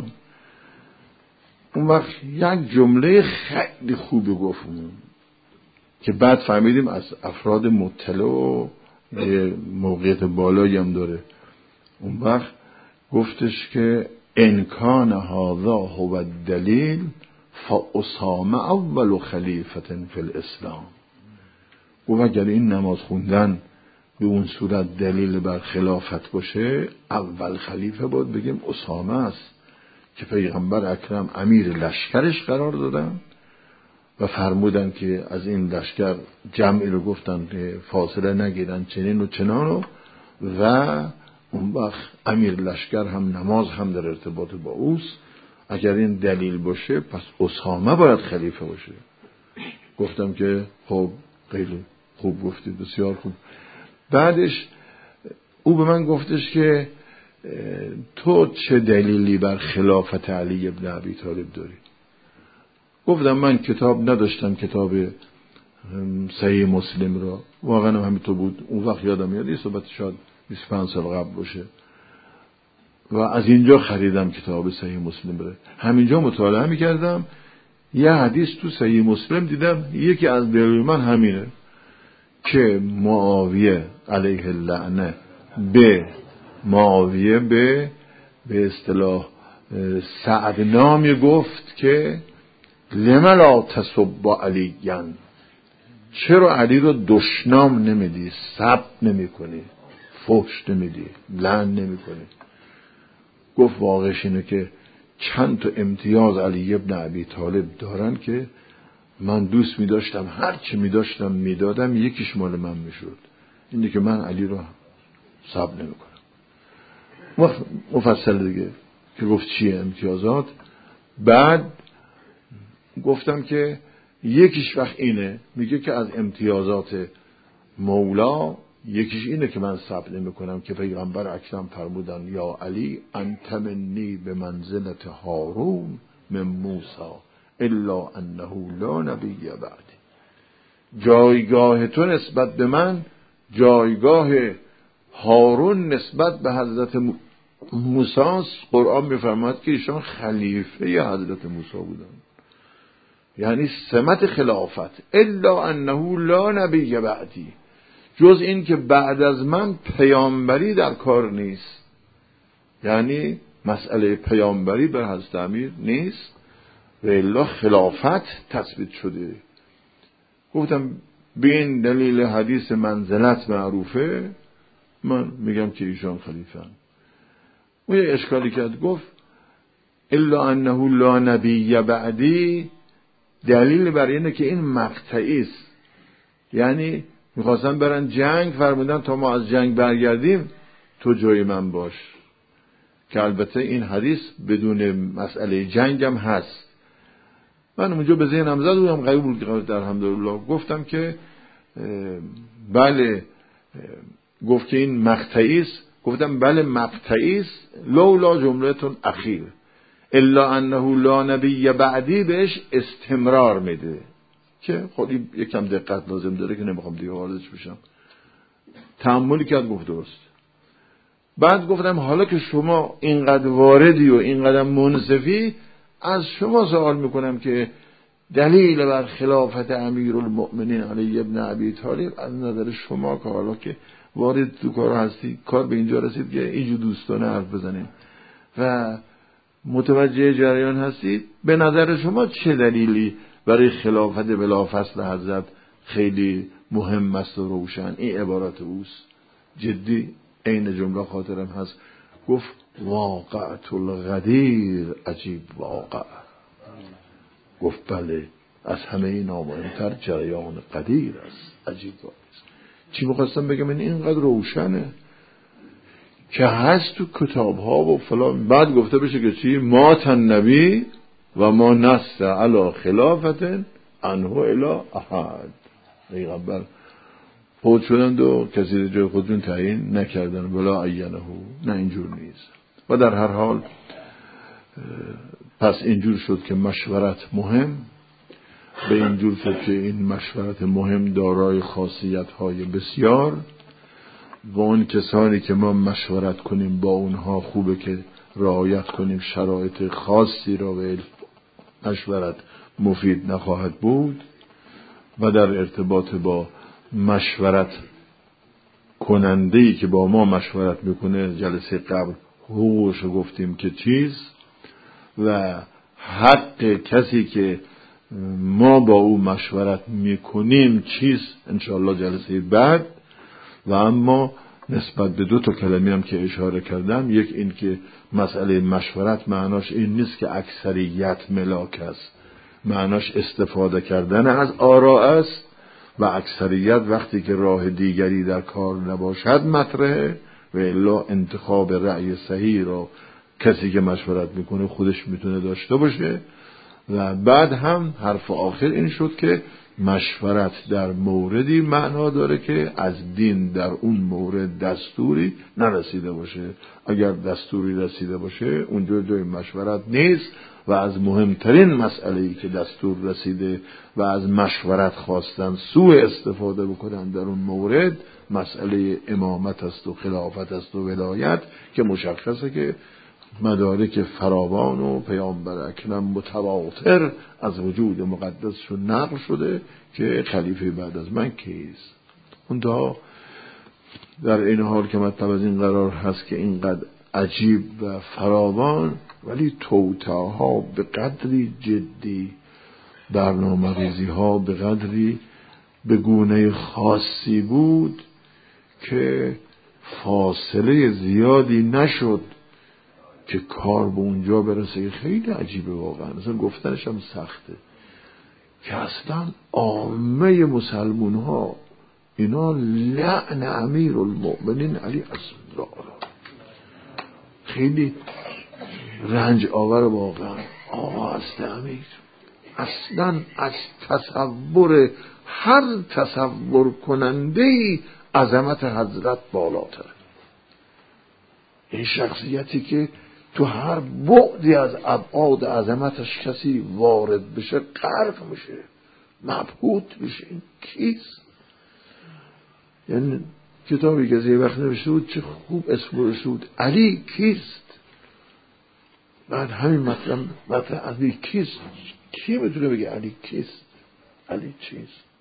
اون وقت یک جمله خیلی خوبی گفتم که بعد فهمیدیم از افراد مطلع و موقعیت بالایی هم داره. اون وقت گفتش که انکان هذا هو الدلیل فاسامه اول خلیفة فی الاسلام. گفت اگر این نماز خوندن به اون صورت دلیل بر خلافت باشه، اول خلیفه باید بگیم اسامه است که پیغمبر اکرم امیر لشکرش قرار دادن و فرمودن که از این لشکر جمعی رو گفتن که فاصله نگیرن چنین و چنانو، و اون وقت امیر لشکر هم نماز هم در ارتباط با اوست. اگر این دلیل باشه پس اسامه باید خلیفه باشه. گفتم که خب خیلی خوب گفتید، بسیار خوب. بعدش او به من گفتش که تو چه دلیلی بر خلافت علی ابن ابی طالب داری؟ گفتم من کتاب نداشتم، کتاب صحیح مسلم را، واقعا همینطور بود اون وقت، یادم میاد این صحبت شاید 25 سال قبل باشه، و از اینجا خریدم کتاب صحیح مسلم را. همینجا مطالعه میکردم، یه حدیث تو صحیح مسلم دیدم، یکی از دلیل من همینه که معاویه علیه اللعنه به معاویه به اصطلاح سعد نامی گفت که لما لا تسب علیین، چرا علی رو دشنام نمیدی، سب نمی کنی، فحش نمیدی، لعن نمی کنی؟ گفت واقعش اینه که چند تا امتیاز علی ابن ابی طالب دارن که من دوست می داشتم هر چی می داشتم می دادم، یکیش مال من می شد، اینه که من علی رو سب نمی کنم. مفصل دیگه که گفت چیه امتیازات. بعد گفتم که یکیش وقت اینه، میگه که از امتیازات مولا یکیش اینه که من سب نمی کنم که پیغمبر اکرم فرمودن یا علی انت منی به منزلت هارون من موسی الا انه لا نبی بعد. جایگاه تو نسبت به من جایگاه هارون نسبت به حضرت موسی است. قرآن میفرماید که ایشان خلیفه حضرت موسی بودن، یعنی سمت خلافت. الا انه لا نبی بعدی، جز این که بعد از من پیامبری در کار نیست، یعنی مسئله پیامبری بر حضرت امیر نیست و الا خلافت تثبیت شده. گفتم به این دلیل حدیث منزلت معروفه من میگم که ایشان خلیفه هم. اون یه اشکالی کرد، گفت الا انه لا نبی بعدی دلیل بر اینه که این مقطعی است، یعنی میخواستن برن جنگ، فرمودن تا ما از جنگ برگردیم تو جای من باش، که البته این حدیث بدون مسئله جنگ هم هست. من اونجا به ذهنم زد و هم قبول در الحمدلله. گفتم که بله، گفت که این مقطعی است. گفتم بله مقطعی است، لولا جملتون اخیر الا انه لا نبی بعدی بهش استمرار میده که خودی یکم دقت لازم داره که نمیخوام دیگه واردش بشم. تأملی کرد، گفت درست. بعد گفتم حالا که شما اینقدر واردی و اینقدر منصفی، از شما سوال میکنم که دلیل بر خلافت امیرالمؤمنین علی ابن ابی طالب از نظر شما که حالا که وارد تو کار هستی، کار به اینجا رسید که اینجور دوستانه حرف بزنیم و متوجه جریان هستید، به نظر شما چه دلیلی برای خلافت بلافاصله حضرت خیلی مهم است و روشن؟ این عبارت اوست. جدی این جمله خاطرم هست، گفت واقعت الغدیر عجیب واقع. گفت بله، از همه نامهمتر جریان قدیر است، عجیب واقع است. چی میخواستم بگم؟ اینقدر روشنه که هست تو کتاب ها و فلان. بعد گفته بشه که چی؟ مات النبی و ما نست علی خلافت انه الی احد. پیغمبر فوت شدند و کسی جای خودشون تعیین نکردن، ولا عینه. نه اینجور نیست. و در هر حال پس اینجور شد که مشورت مهم، به اینجور شد که این مشورت مهم دارای خاصیت های بسیار و اون کسانی که ما مشورت کنیم با اونها خوبه که رعایت کنیم شرایط خاصی را به مشورت مفید نخواهد بود. و در ارتباط با مشورت کننده‌ای که با ما مشورت میکنه، جلسه قبل حقوقش رو گفتیم که چیز و حق کسی که ما با او مشورت میکنیم چیز، انشاءالله جلسه بعد. و اما نسبت به 2 کلمه هم که اشاره کردم، یک این که مسئله مشورت معناش این نیست که اکثریت ملاک است، معناش استفاده کردن از آراء است و اکثریت وقتی که راه دیگری در کار نباشد مطرحه و الا انتخاب رأی صحیح رو کسی که مشورت میکنه خودش میتونه داشته باشه. و بعد هم حرف آخر این شد که مشورت در موردی معنا داره که از دین در اون مورد دستوری نرسیده باشه. اگر دستوری رسیده باشه اونجا جای مشورت نیست و از مهمترین مسئله‌ای که دستور رسیده و از مشورت خواستن سوء استفاده بکنن در اون مورد مسئله امامت است و خلافت است و ولایت، که مشخصه که مدارک فراوان و پیامبر اکرم متواتر از وجود مقدسشون نقل شده که خلیفه بعد از من کیست. اونتا در این حال که مطلب از این قرار هست که اینقدر عجیب و فراوان، ولی توطئه‌ها به قدری جدی، برنامه‌ریزی ها به قدری به گونه خاصی بود که فاصله زیادی نشد که کار به اونجا برسه. خیلی عجیبه واقعا، اصلا گفتنش هم سخته که اصلا عامه مسلمون ها اینا لعن امیر المؤمنین علی الله، خیلی رنج آور واقعا. آقا است امیر اصلا از تصور هر تصور کننده‌ای عظمت حضرت بالاتره. این شخصیتی که تو هر بعدی از ابعاد عظمتش کسی وارد بشه غرق میشه، مبهوت میشه. این کیست؟ یعنی کتابی که از یه وقت نوشته بود چه خوب اسم برشته بود، علی کیست؟ بعد همین مطلب علی کیست؟ کی میتونه بگه علی کیست؟ علی چیست؟